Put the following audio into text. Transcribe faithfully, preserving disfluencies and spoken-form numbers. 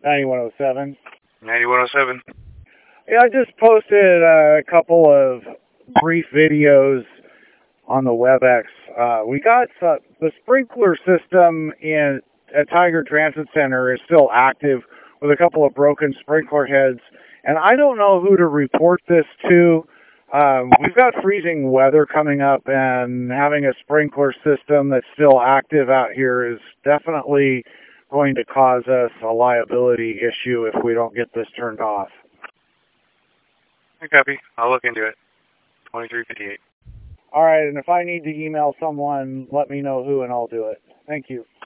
ninety-one oh seven. ninety-one oh seven. Yeah, I just posted a couple of brief videos on the WebEx. Uh, we got uh, the sprinkler system in at Tiger Transit Center is still active with a couple of broken sprinkler heads, and I don't know who to report this to. Um, we've got freezing weather coming up, and having a sprinkler system that's still active out here is definitely going to cause us a liability issue if we don't get this turned off. I copy. I'll look into it. twenty-three fifty-eight. All right, and if I need to email someone, let me know who, and I'll do it. Thank you.